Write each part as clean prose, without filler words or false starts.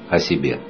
О себе.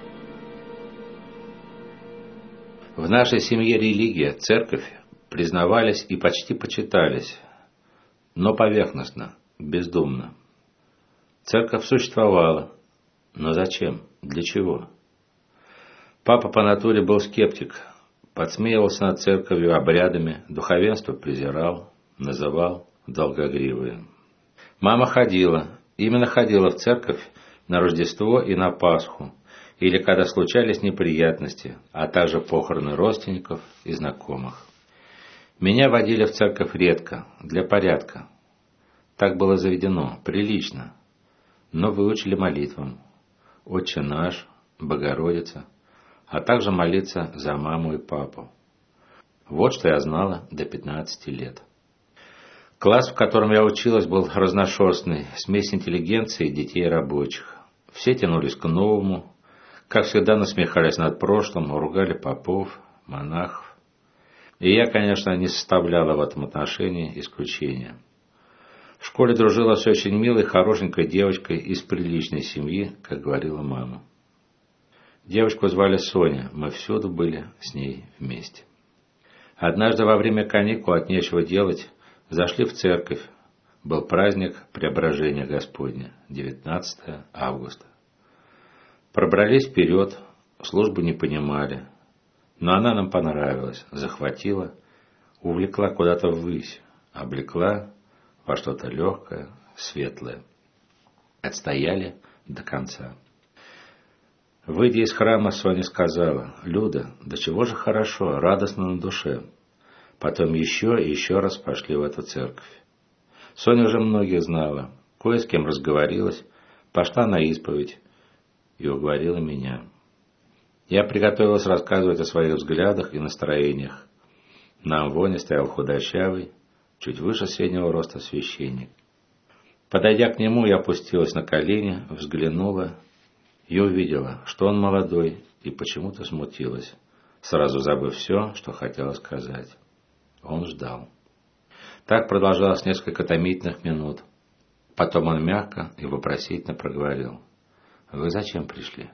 В нашей семье религия, церковь признавались и почти почитались, но поверхностно, бездумно. Церковь существовала, но зачем, для чего? Папа по натуре был скептик, подсмеивался над церковью, обрядами, духовенство презирал, называл долгогривые. Мама ходила, именно ходила в церковь на Рождество и на Пасху, или когда случались неприятности, а также похороны родственников и знакомых. Меня водили в церковь редко, для порядка. Так было заведено, прилично, но выучили молитвам: «Отче наш», «Богородица», а также молиться за маму и папу. Вот что я знала до 15 лет. Класс, в котором я училась, был разношерстный, смесь интеллигенции и детей рабочих. Все тянулись к новому, как всегда насмехались над прошлым, ругали попов, монахов. И я, конечно, не составляла в этом отношении исключения. В школе дружила с очень милой, хорошенькой девочкой из приличной семьи, как говорила мама. Девочку звали Соня, мы всюду были с ней вместе. Однажды во время каникул от нечего делать зашли в церковь. Был праздник Преображения Господня, 19 августа. Пробрались вперед, службу не понимали, но она нам понравилась, захватила, увлекла куда-то ввысь, облекла во что-то легкое, светлое. Отстояли до конца. Выйдя из храма, Соня сказала: «Люда, да чего же хорошо, радостно на душе». Потом еще и еще раз пошли в эту церковь. Соня уже многих знала, кое с кем разговорилась, пошла на исповедь и уговорила меня. Я приготовилась рассказывать о своих взглядах и настроениях. На амвоне стоял худощавый, чуть выше среднего роста священник. Подойдя к нему, я опустилась на колени, взглянула и увидела, что он молодой, и почему-то смутилась, сразу забыв все, что хотела сказать. Он ждал. Так продолжалось несколько томительных минут. Потом он мягко и вопросительно проговорил: «Вы зачем пришли?»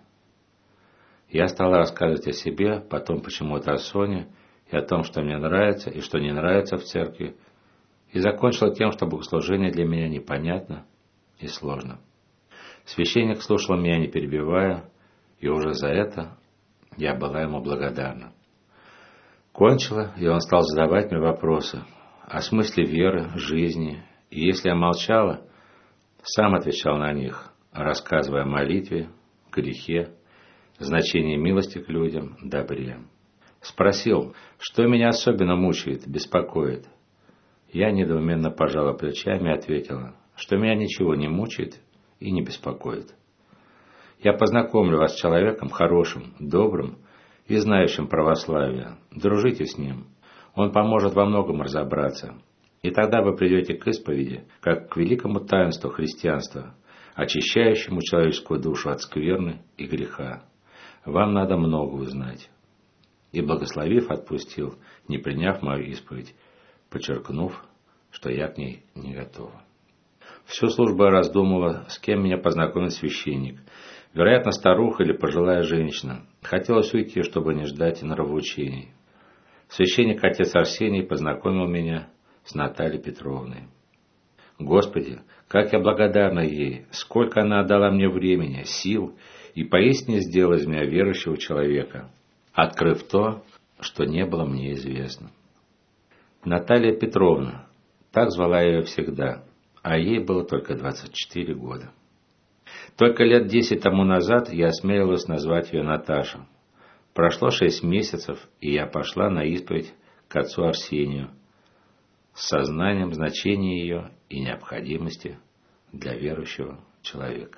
Я стала рассказывать о себе, потом почему-то о Соне, и о том, что мне нравится и что не нравится в церкви, и закончила тем, что богослужение для меня непонятно и сложно. Священник слушал меня, не перебивая, и уже за это я была ему благодарна. Кончила, и он стал задавать мне вопросы о смысле веры, жизни, и если я молчала, сам отвечал на них, рассказывая о молитве, грехе, значении милости к людям, добре. Спросил, что меня особенно мучает, беспокоит. Я недоуменно пожала плечами и ответила, что меня ничего не мучает и не беспокоит. Я познакомлю вас с человеком хорошим, добрым и знающим православие. Дружите с ним. Он поможет во многом разобраться. И тогда вы придете к исповеди, как к великому таинству христианства, очищающему человеческую душу от скверны и греха. Вам надо много узнать». И, благословив, отпустил, не приняв мою исповедь, подчеркнув, что я к ней не готова. Всю службу я раздумывала, с кем меня познакомит священник. Вероятно, старуха или пожилая женщина. Хотелось уйти, чтобы не ждать нравоучений. Священник отец Арсений познакомил меня с Натальей Петровной. Господи, как я благодарна ей, сколько она отдала мне времени, сил и поистине сделала из меня верующего человека, открыв то, что не было мне известно. Наталья Петровна, так звала я ее всегда, а ей было только 24 года. Только лет 10 тому назад я осмелилась назвать ее Наташа. Прошло 6 месяцев, и я пошла на исповедь к отцу Арсению с сознанием значения ее и необходимости для верующего человека.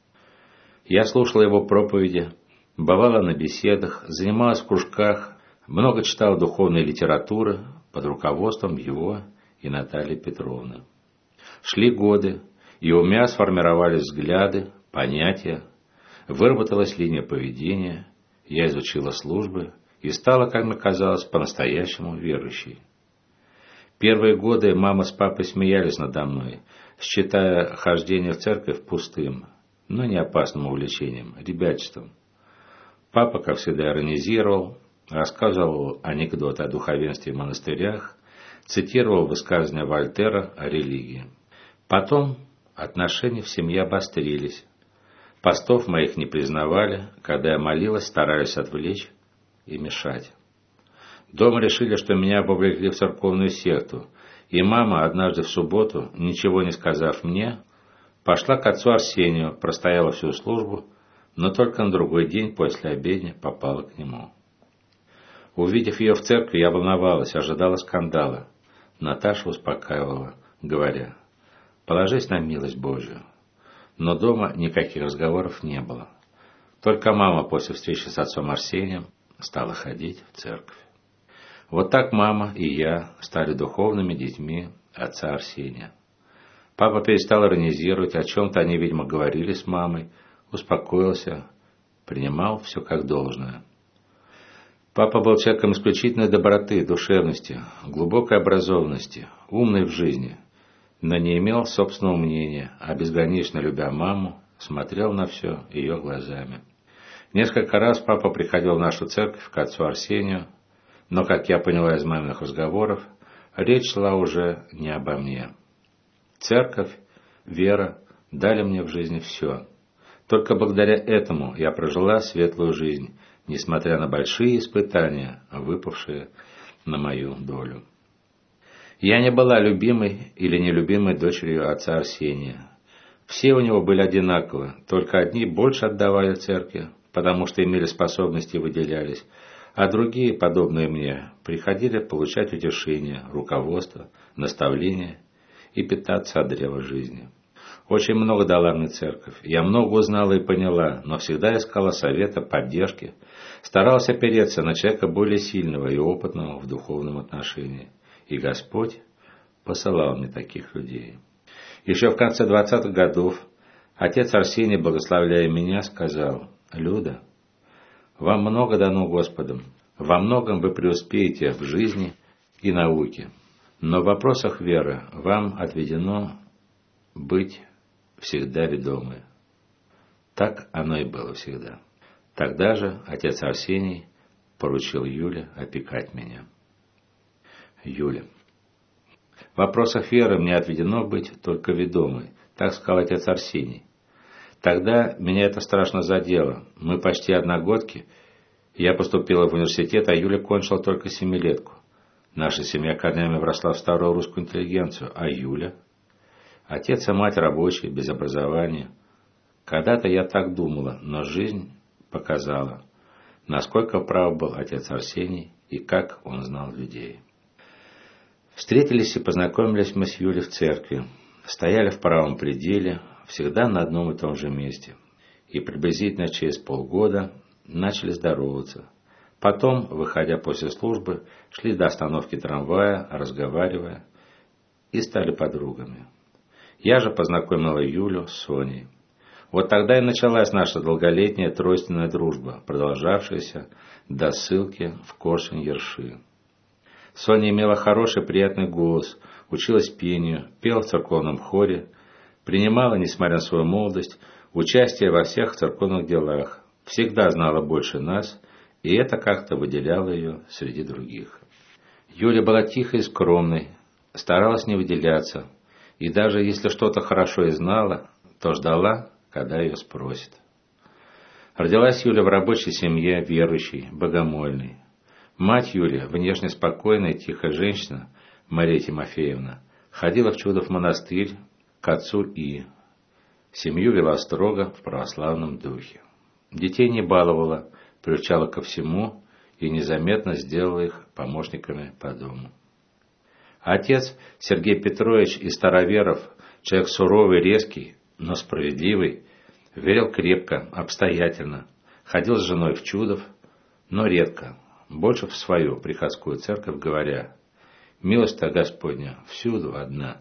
Я слушала его проповеди, бывала на беседах, занималась в кружках, много читала духовной литературы под руководством его и Натальи Петровны. Шли годы, и у меня сформировались взгляды, понятия, выработалась линия поведения, я изучила службы и стала, как мне казалось, по-настоящему верующей. Первые годы мама с папой смеялись надо мной, считая хождение в церковь пустым, но не опасным увлечением, ребячеством. Папа, как всегда, иронизировал, рассказывал анекдоты о духовенстве и монастырях, цитировал высказывания Вольтера о религии. Потом отношения в семье обострились. Постов моих не признавали, когда я молилась, старались отвлечь и мешать. Дома решили, что меня вовлекли в церковную секту, и мама однажды в субботу, ничего не сказав мне, пошла к отцу Арсению, простояла всю службу, но только на другой день после обедни попала к нему. Увидев ее в церкви, я волновалась, ожидала скандала. Наташа успокаивала, говоря: «Положись на милость Божию». Но дома никаких разговоров не было. Только мама после встречи с отцом Арсением стала ходить в церковь. Вот так мама и я стали духовными детьми отца Арсения. Папа перестал иронизировать, о чем-то они, видимо, говорили с мамой, успокоился, принимал все как должное. Папа был человеком исключительной доброты, душевности, глубокой образованности, умный в жизни, но не имел собственного мнения, а безгранично любя маму, смотрел на все ее глазами. Несколько раз папа приходил в нашу церковь к отцу Арсению, но, как я поняла из маминых разговоров, речь шла уже не обо мне. Церковь, вера дали мне в жизни все. Только благодаря этому я прожила светлую жизнь, несмотря на большие испытания, выпавшие на мою долю. Я не была любимой или нелюбимой дочерью отца Арсения. Все у него были одинаковы, только одни больше отдавали церкви, потому что имели способности и выделялись, а другие, подобные мне, приходили получать утешение, руководство, наставление и питаться от древа жизни. Очень много дала мне церковь, я много узнала и поняла, но всегда искала совета, поддержки, старалась опереться на человека более сильного и опытного в духовном отношении. И Господь посылал мне таких людей. Еще в конце 20-х годов отец Арсений, благословляя меня, сказал: «Люда, вам много дано Господом, во многом вы преуспеете в жизни и науке, но в вопросах веры вам отведено быть всегда ведомы». Так оно и было всегда. Тогда же отец Арсений поручил Юле опекать меня. Юля. В вопросах веры мне отведено быть только ведомой, так сказал отец Арсений. Тогда меня это страшно задело. Мы почти одногодки. Я поступила в университет, а Юля кончила только 7-летку. Наша семья корнями вросла в старую русскую интеллигенцию, а Юля? Отец и мать рабочие, без образования. Когда-то я так думала, но жизнь показала, насколько прав был отец Арсений и как он знал людей. Встретились и познакомились мы с Юлей в церкви. Стояли в правом пределе, всегда на одном и том же месте. И приблизительно через полгода начали здороваться. Потом, выходя после службы, шли до остановки трамвая, разговаривая, и стали подругами. Я же познакомила Юлю с Соней. Вот тогда и началась наша долголетняя тройственная дружба, продолжавшаяся до ссылки в Корсунь-Ерши. Соня имела хороший приятный голос, училась пению, пела в церковном хоре, принимала, несмотря на свою молодость, участие во всех церковных делах, всегда знала больше нас, и это как-то выделяло ее среди других. Юля была тихой и скромной, старалась не выделяться, и даже если что-то хорошо и знала, то ждала, когда ее спросят. Родилась Юля в рабочей семье, верующей, богомольной. Мать Юли, внешне спокойная и тихая женщина, Мария Тимофеевна, ходила в Чудов монастырь к отцу И. Семью вела строго в православном духе. Детей не баловала, приучала ко всему и незаметно сделала их помощниками по дому. Отец Сергей Петрович из Староверов, человек суровый, резкий, но справедливый, верил крепко, обстоятельно, ходил с женой в Чудов, но редко, больше в свою приходскую церковь, говоря: «Милость-то Господня всюду одна».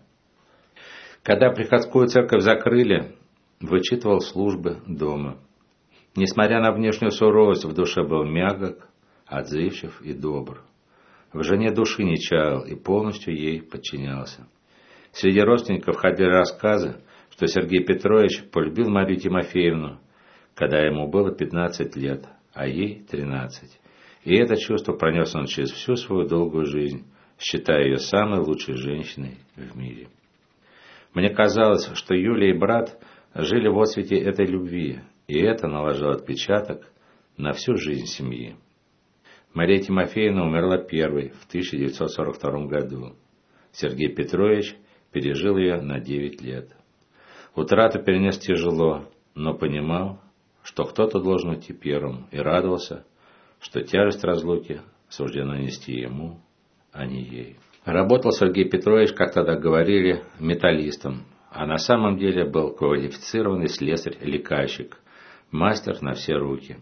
Когда приходскую церковь закрыли, вычитывал службы дома. Несмотря на внешнюю суровость, в душе был мягок, отзывчив и добр. В жене души не чаял и полностью ей подчинялся. Среди родственников ходили рассказы, что что Сергей Петрович полюбил Марию Тимофеевну, когда ему было 15 лет, а ей 13. И это чувство пронес он через всю свою долгую жизнь, считая ее самой лучшей женщиной в мире. Мне казалось, что Юля и брат жили в отсвете этой любви, и это наложило отпечаток на всю жизнь семьи. Мария Тимофеевна умерла первой в 1942 году. Сергей Петрович пережил ее на 9 лет. Утрату перенес тяжело, но понимал, что кто-то должен уйти первым, и радовался, что тяжесть разлуки суждено нести ему, а не ей. Работал Сергей Петрович, как тогда говорили, металлистом, а на самом деле был квалифицированный слесарь-лекальщик, мастер на все руки.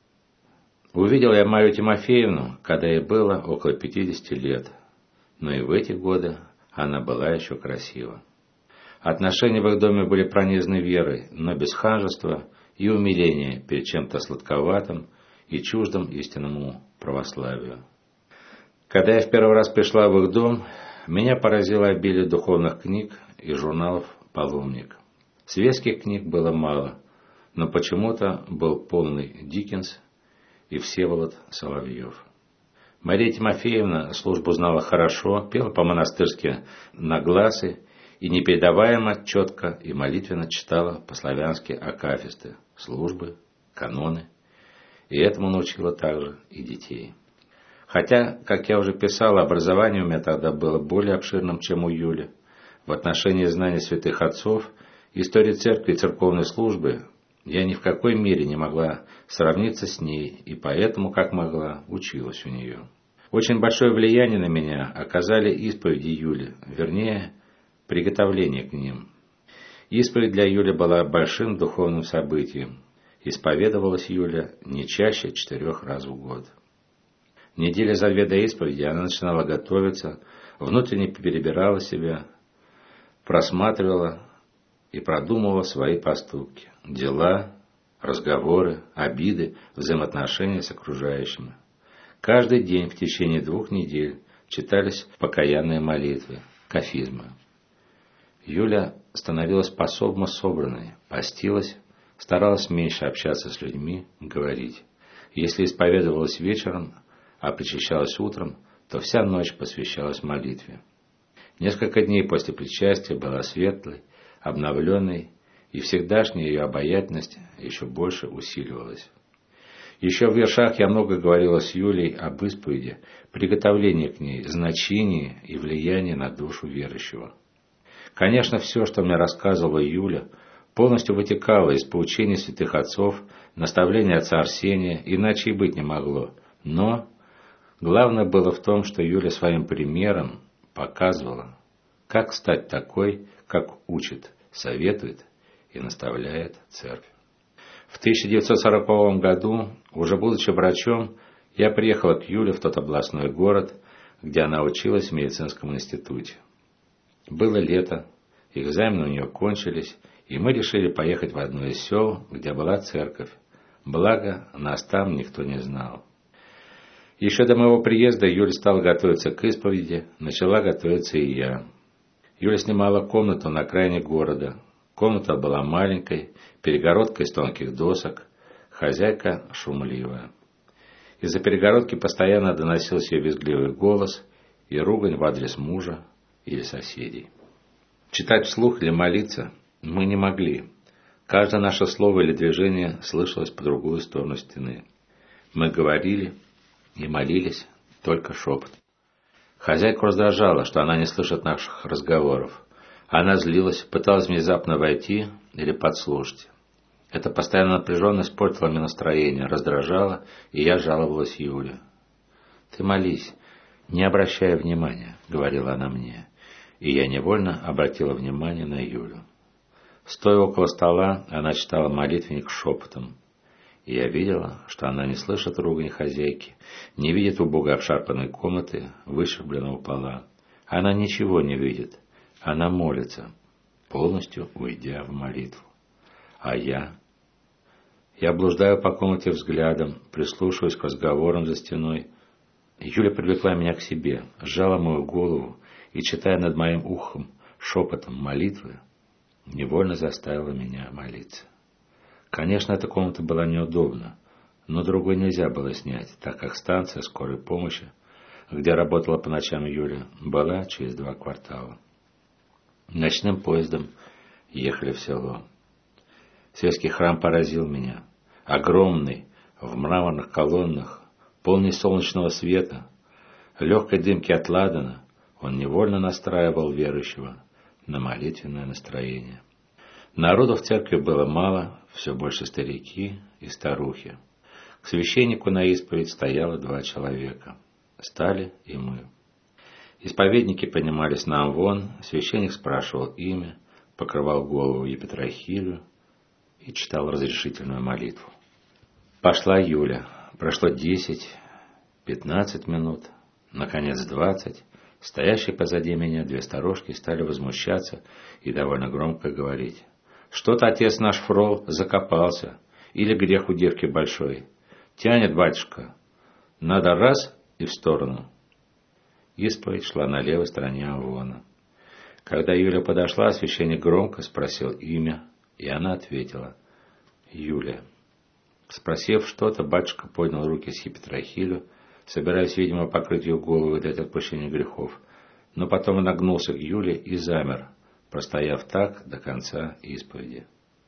Увидел я Марию Тимофеевну, когда ей было около 50 лет, но и в эти годы она была еще красива. Отношения в их доме были пронизаны верой, но без ханжества и умиления перед чем-то сладковатым и чуждым истинному православию. Когда я в первый раз пришла в их дом, меня поразило обилие духовных книг и журналов «Паломник». Светских книг было мало, но почему-то был полный Диккенс и Всеволод Соловьев. Мария Тимофеевна службу знала хорошо, пела по-монастырски на гласы и непередаваемо, четко и молитвенно читала по-славянски акафисты, службы, каноны. И этому научила также и детей. Хотя, как я уже писал, образование у меня тогда было более обширным, чем у Юли. В отношении знаний святых отцов, истории церкви и церковной службы я ни в какой мере не могла сравниться с ней, и поэтому, как могла, училась у нее. Очень большое влияние на меня оказали исповеди Юли, вернее, приготовление к ним. Исповедь для Юли была большим духовным событием. Исповедовалась Юля не чаще 4 раз в год. Недели за 2 до исповеди она начинала готовиться, внутренне перебирала себя, просматривала и продумывала свои поступки, дела, разговоры, обиды, взаимоотношения с окружающими. Каждый день в течение 2 недель читались покаянные молитвы, кафизмы. Юля становилась по-особому собранной, постилась, старалась меньше общаться с людьми, говорить. Если исповедовалась вечером, а причащалась утром, то вся ночь посвящалась молитве. Несколько дней после причастия была светлой, обновленной, и всегдашняя ее обаятельность еще больше усиливалась. Еще в вершах я много говорила с Юлей об исповеди, приготовлении к ней, значении и влиянии на душу верующего. Конечно, все, что мне рассказывала Юля, полностью вытекало из поучений святых отцов, наставления отца Арсения, иначе и быть не могло. Но главное было в том, что Юля своим примером показывала, как стать такой, как учит, советует и наставляет церковь. В 1940 году, уже будучи врачом, я приехала к Юле в тот областной город, где она училась в медицинском институте. Было лето, экзамены у нее кончились, и мы решили поехать в одно из сел, где была церковь. Благо, нас там никто не знал. Еще до моего приезда Юля стала готовиться к исповеди, начала готовиться и я. Юля снимала комнату на окраине города. Комната была маленькой, перегородка из тонких досок, хозяйка шумливая. Из-за перегородки постоянно доносился ее визгливый голос и ругань в адрес мужа или соседей. Читать вслух или молиться мы не могли. Каждое наше слово или движение слышалось по другую сторону стены. Мы говорили и молились только шепот. Хозяйку раздражало, что она не слышит наших разговоров. Она злилась, пыталась внезапно войти или подслушать. Эта постоянная напряженность портила мне настроение, раздражала, и я жаловалась Юле. «Ты молись, не обращая внимания», — говорила она мне. И я невольно обратила внимание на Юлю. Стоя около стола, она читала молитвенник шепотом. И я видела, что она не слышит ругань хозяйки, не видит убого обшарпанной комнаты, выщербленного пола. Она ничего не видит. Она молится, полностью уйдя в молитву. А я блуждаю по комнате взглядом, прислушиваюсь к разговорам за стеной. Юля привлекла меня к себе, сжала мою голову и, читая над моим ухом шепотом молитвы, невольно заставило меня молиться. Конечно, эта комната была неудобна, но другой нельзя было снять, так как станция скорой помощи, где работала по ночам Юля, была через 2 квартала. Ночным поездом ехали в село. Сельский храм поразил меня. Огромный, в мраморных колоннах, полный солнечного света, легкой дымки от ладана, он невольно настраивал верующего на молитвенное настроение. Народу в церкви было мало, все больше старики и старухи. К священнику на исповедь стояло 2 человека. Стали и мы. Исповедники поднимались на амвон, священник спрашивал имя, покрывал голову епитрахилию и читал разрешительную молитву. Пошла Юля. Прошло 10, 15 минут, наконец 20. Стоящие позади меня 2 старушки стали возмущаться и довольно громко говорить: «Что-то отец наш Фрол закопался, или грех у девки большой. Тянет, батюшка. Надо раз и в сторону». Исповедь шла на левой стороне амвона. Когда Юля подошла, священник громко спросил имя, и она ответила: «Юля». Спросив что-то, батюшка поднял руки с епитрахилью, собираясь, видимо, покрыть ее голову и дать отпущение грехов, но потом нагнулся к Юле и замер, простояв так до конца исповеди.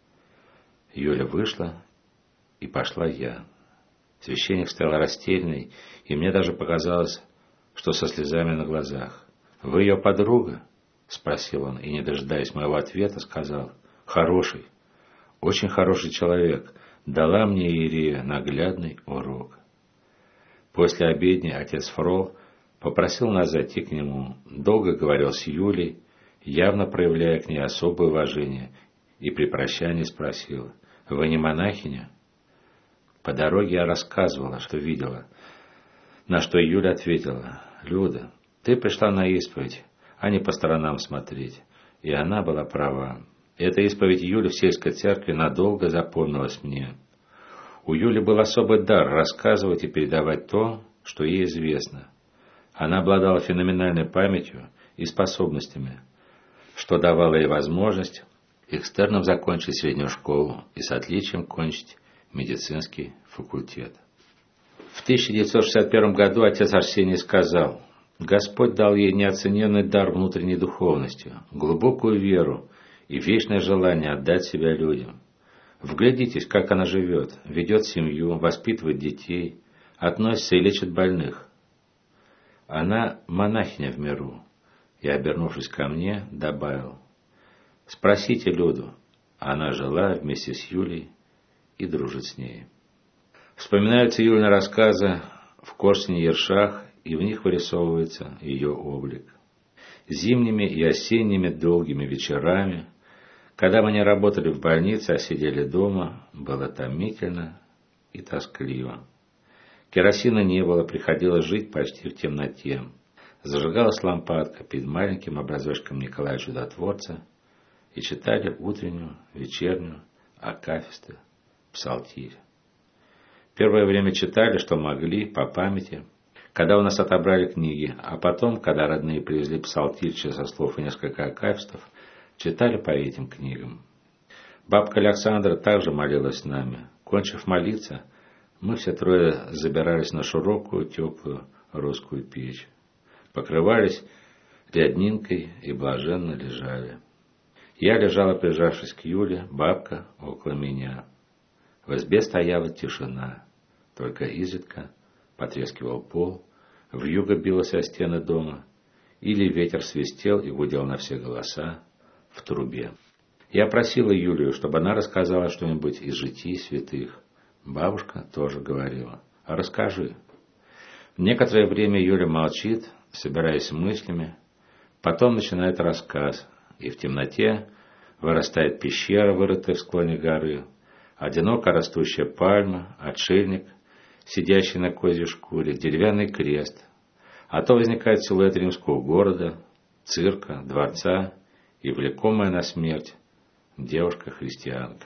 Юля вышла, и пошла я. Священник стоял растерянный, и мне даже показалось, что со слезами на глазах. «Вы ее подруга?» — спросил он, и, не дожидаясь моего ответа, сказал: «Хороший, очень хороший человек, дала мне иерея наглядный урок». После обедни отец Фрол попросил нас зайти к нему, долго говорил с Юлей, явно проявляя к ней особое уважение, и при прощании спросил: «Вы не монахиня?» По дороге я рассказывала, что видела, на что Юля ответила: «Люда, ты пришла на исповедь, а не по сторонам смотреть». И она была права. Эта исповедь Юли в сельской церкви надолго запомнилась мне. У Юли был особый дар рассказывать и передавать то, что ей известно. Она обладала феноменальной памятью и способностями, что давало ей возможность экстерном закончить среднюю школу и с отличием кончить медицинский факультет. В 1961 году отец Арсений сказал: «Господь дал ей неоцененный дар внутренней духовности, глубокую веру и вечное желание отдать себя людям. Вглядитесь, как она живет, ведет семью, воспитывает детей, относится и лечит больных. Она монахиня в миру». И, обернувшись ко мне, добавил: «Спросите Люду, она жила вместе с Юлей и дружит с ней». Вспоминаются Юлины рассказы в Корсуне Ершах, и в них вырисовывается ее облик. Зимними и осенними долгими вечерами, когда мы не работали в больнице, а сидели дома, было томительно и тоскливо. Керосина не было, приходилось жить почти в темноте. Зажигалась лампадка перед маленьким образочком Николая Чудотворца, и читали утреннюю, вечернюю, акафисты, псалтирь. Первое время читали, что могли, по памяти, когда у нас отобрали книги, а потом, когда родные привезли псалтирь, часослов и несколько акафистов, читали по этим книгам. Бабка Александра также молилась с нами. Кончив молиться, мы все трое забирались на широкую, теплую русскую печь, покрывались ряднинкой и блаженно лежали. Я лежала, прижавшись к Юле, бабка около меня. В избе стояла тишина, только изредка потрескивал пол, вьюга билась о стены дома, или ветер свистел и гудел на все голоса в трубе. Я просила Юлию, чтобы она рассказала что-нибудь из житий святых. Бабушка тоже говорила: «Расскажи». Некоторое время Юля молчит, собираясь с мыслями, потом начинает рассказ, и в темноте вырастает пещера, вырытая в склоне горы, одиноко растущая пальма, отшельник, сидящий на козьей шкуре, деревянный крест, а то возникает силуэт римского города, цирка, дворца и влекомая на смерть девушка-христианка.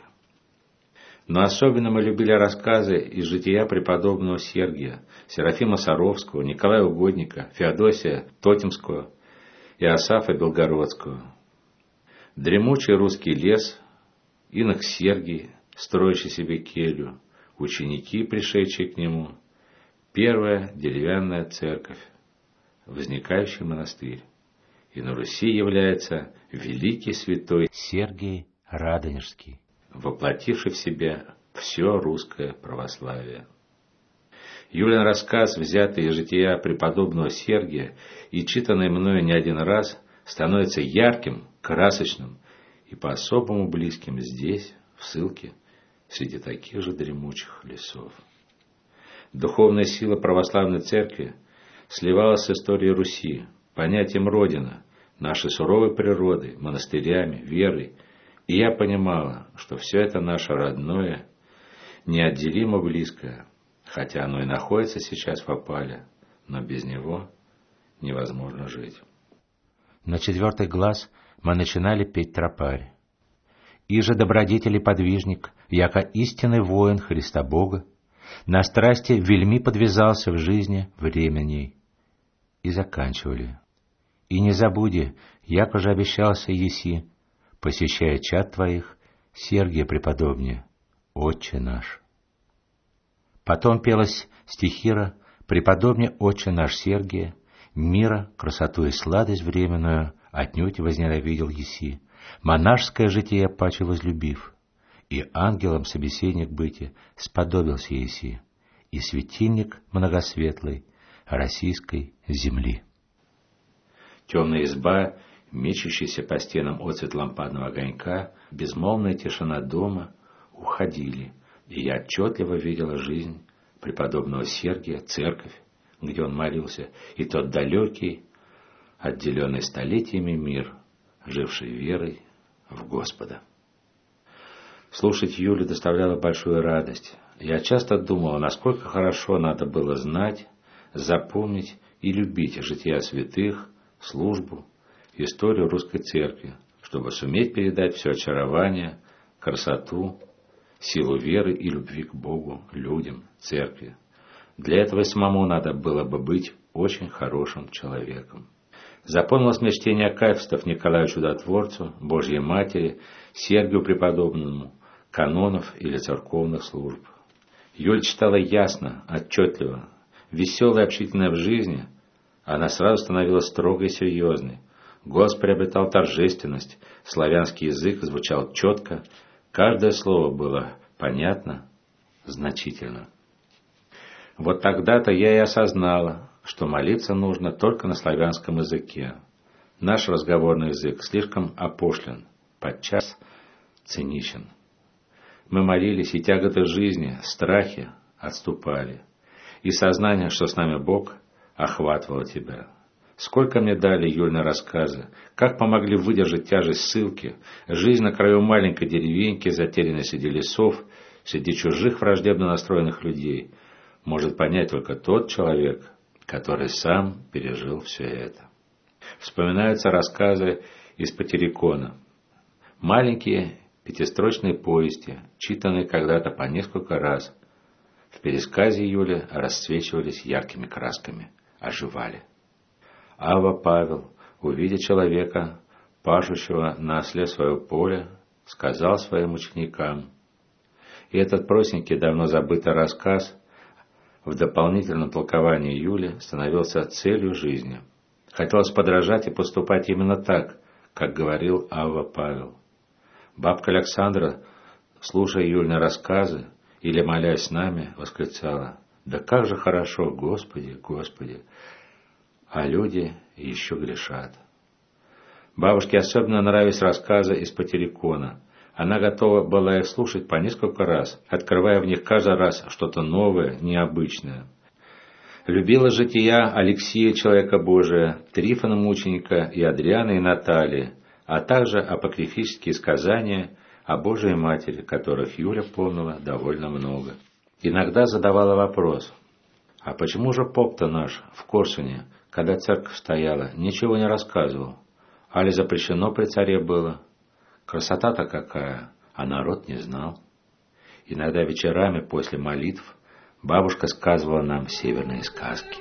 Но особенно мы любили рассказы из жития преподобного Сергия, Серафима Саровского, Николая Угодника, Феодосия Тотемского и Иосафа Белгородского. Дремучий русский лес, инок Сергий, строящий себе келью, ученики, пришедшие к нему, первая деревянная церковь, возникающий монастырь. И на Руси является великий святой Сергий Радонежский, воплотивший в себе все русское православие. Юлин рассказ, взятый из жития преподобного Сергия и читанный мною не один раз, становится ярким, красочным и по-особому близким здесь, в ссылке, среди таких же дремучих лесов. Духовная сила православной церкви сливалась с историей Руси, понятием Родина, нашей суровой природы, монастырями, верой, и я понимала, что все это наше родное, неотделимо близкое, хотя оно и находится сейчас в опале, но без него невозможно жить. На 4-й глаз мы начинали петь тропарь. «Иже добродетель и подвижник, яко истинный воин Христа Бога, на страсти вельми подвязался в жизни временей». И заканчивали. «И не забуди, яко же обещался еси, посещая чад твоих, Сергия преподобнее, Отче наш». Потом пелась стихира «Преподобнее Отче наш Сергия, мира, красоту и сладость временную отнюдь возненавидел еси, монашеское житие паче возлюбив, и ангелом собеседник быти сподобился еси, и светильник многосветлый российской земли». Темная изба, мечущаяся по стенам отцвет лампадного огонька, безмолвная тишина дома уходили, и я отчетливо видела жизнь преподобного Сергия, церковь, где он молился, и тот далекий, отделенный столетиями мир, живший верой в Господа. Слушать Юлю доставляло большую радость. Я часто думала, насколько хорошо надо было знать, запомнить и любить жития святых, службу, историю русской церкви, чтобы суметь передать все очарование, красоту, силу веры и любви к Богу, людям, церкви. Для этого и самому надо было бы быть очень хорошим человеком. Запомнилось мне чтение акафистов Николаю Чудотворцу, Божьей Матери, Сергию Преподобному, канонов или церковных служб. Юль читала ясно, отчетливо, веселая и общительная в жизни, она сразу становилась строгой и серьезной. Голос приобретал торжественность, славянский язык звучал четко, каждое слово было понятно, значительно. Вот тогда-то я и осознала, что молиться нужно только на славянском языке. Наш разговорный язык слишком опошлен, подчас циничен. Мы молились, и тяготы жизни, страхи отступали, и сознание, что с нами Бог, охватывало тебя. Сколько мне дали Юльны рассказы, как помогли выдержать тяжесть ссылки, жизнь на краю маленькой деревеньки, затерянной среди лесов, среди чужих враждебно настроенных людей, может понять только тот человек, который сам пережил все это. Вспоминаются рассказы из Патерикона. Маленькие пятистрочные повести, читанные когда-то по несколько раз, в пересказе Юли расцвечивались яркими красками, оживали. Авва Павел, увидя человека, пашущего на осле свое поле, сказал своим ученикам. И этот простенький, давно забытый рассказ в дополнительном толковании Юли становился целью жизни. Хотелось подражать и поступать именно так, как говорил Авва Павел. Бабка Александра, слушая Юльны рассказы или молясь с нами, восклицала: «Да как же хорошо, Господи, Господи!» А люди еще грешат. Бабушке особенно нравились рассказы из Патерикона. Она готова была их слушать по несколько раз, открывая в них каждый раз что-то новое, необычное. Любила жития Алексия, человека Божия, Трифона мученика и Адриана и Натальи, а также апокрифические сказания о Божией Матери, которых Юля помнила довольно много. Иногда задавала вопрос: а почему же поп-то наш в Корсуне, когда церковь стояла, ничего не рассказывал? Али запрещено при царе было? Красота-то какая, а народ не знал. Иногда вечерами после молитв бабушка сказывала нам северные сказки.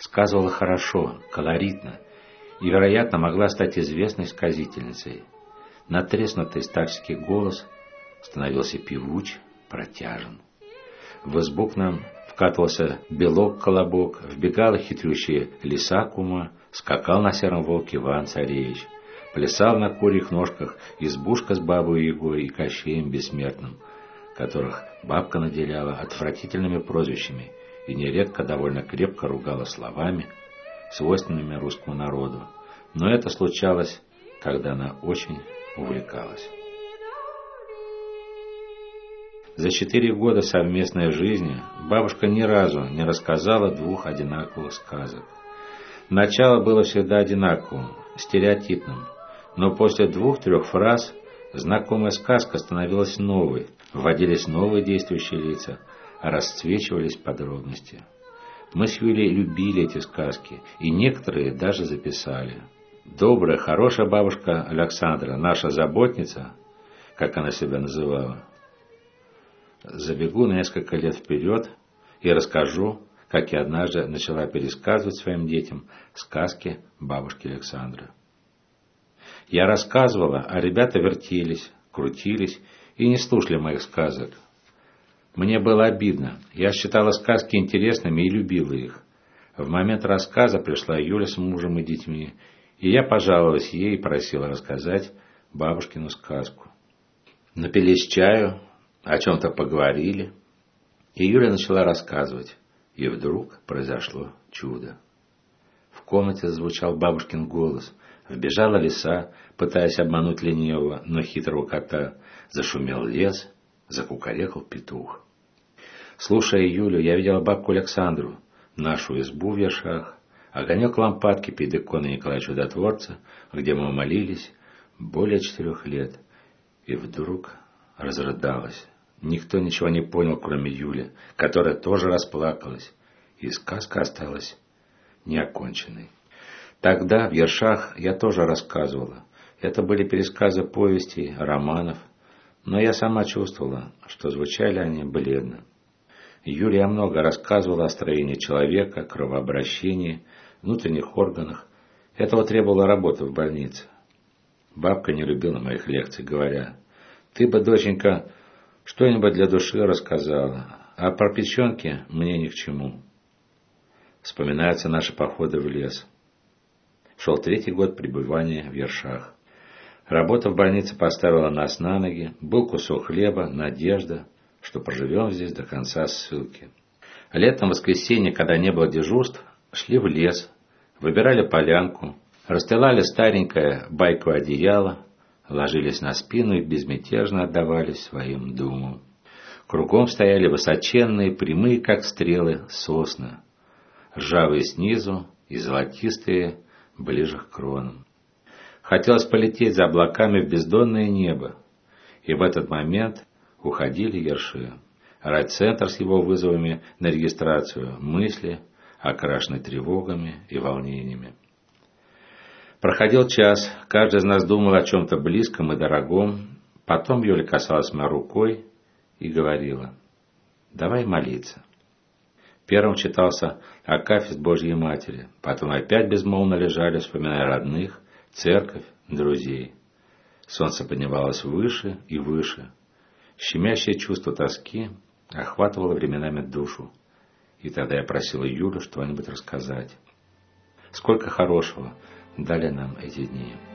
Сказывала хорошо, колоритно и, вероятно, могла стать известной сказительницей. Натреснутый старческий голос становился певуч, протяжен. В избу к нам вкатывался белок-колобок, вбегала хитрющая лиса кума, скакал на сером волке Иван-царевич, плясал на курьих ножках избушка с бабой Ягой и Кощеем Бессмертным, которых бабка наделяла отвратительными прозвищами и нередко довольно крепко ругала словами, свойственными русскому народу. Но это случалось, когда она очень увлекалась. За 4 года совместной жизни бабушка ни разу не рассказала 2 одинаковых сказок. Начало было всегда одинаковым, стереотипным, но после 2-3 фраз знакомая сказка становилась новой, вводились новые действующие лица, расцвечивались подробности. Мы с Юлей любили эти сказки, и некоторые даже записали. Добрая, хорошая бабушка Александра, наша заботница, как она себя называла. Забегу на несколько лет вперед и расскажу, как я однажды начала пересказывать своим детям сказки бабушки Александры. Я рассказывала, а ребята вертелись, крутились и не слушали моих сказок. Мне было обидно. Я считала сказки интересными и любила их. В момент рассказа пришла Юля с мужем и детьми, и я пожаловалась ей и просила рассказать бабушкину сказку. Напились чаю, о чем-то поговорили, и Юля начала рассказывать, и вдруг произошло чудо. В комнате зазвучал бабушкин голос, вбежала лиса, пытаясь обмануть ленивого, но хитрого кота, зашумел лес, закукарекал петух. Слушая Юлю, я видела бабку Александру, нашу избу в Ершах, огонек лампадки перед иконой Николая Чудотворца, где мы молились более 4 лет, и вдруг разрыдалась. Никто ничего не понял, кроме Юли, которая тоже расплакалась, и сказка осталась неоконченной. Тогда в Ершах я тоже рассказывала. Это были пересказы повестей, романов, но я сама чувствовала, что звучали они бледно. Юлия много рассказывала о строении человека, кровообращении, внутренних органах. Этого требовала работа в больнице. Бабка не любила моих лекций, говоря: «Ты бы, доченька, что-нибудь для души рассказала, а про печенки мне ни к чему». Вспоминаются наши походы в лес. Шел 3-й год пребывания в Ершах. Работа в больнице поставила нас на ноги, был кусок хлеба, надежда, что проживем здесь до конца ссылки. Летом, в воскресенье, когда не было дежурств, шли в лес, выбирали полянку, расстилали старенькое байковое одеяло, ложились на спину и безмятежно отдавались своим думам. Кругом стояли высоченные, прямые, как стрелы, сосны, ржавые снизу и золотистые ближе к кронам. Хотелось полететь за облаками в бездонное небо, и в этот момент уходили ерши. Райцентр с его вызовами на регистрацию, мысли, окрашены тревогами и волнениями. Проходил час, каждый из нас думал о чем-то близком и дорогом. Потом Юля касалась меня рукой и говорила: «Давай молиться». Первым читался акафист Божьей Матери, потом опять безмолвно лежали, вспоминая родных, церковь, друзей. Солнце поднималось выше и выше. Щемящее чувство тоски охватывало временами душу. И тогда я просила Юлю что-нибудь рассказать. Сколько хорошего дали нам эти дни.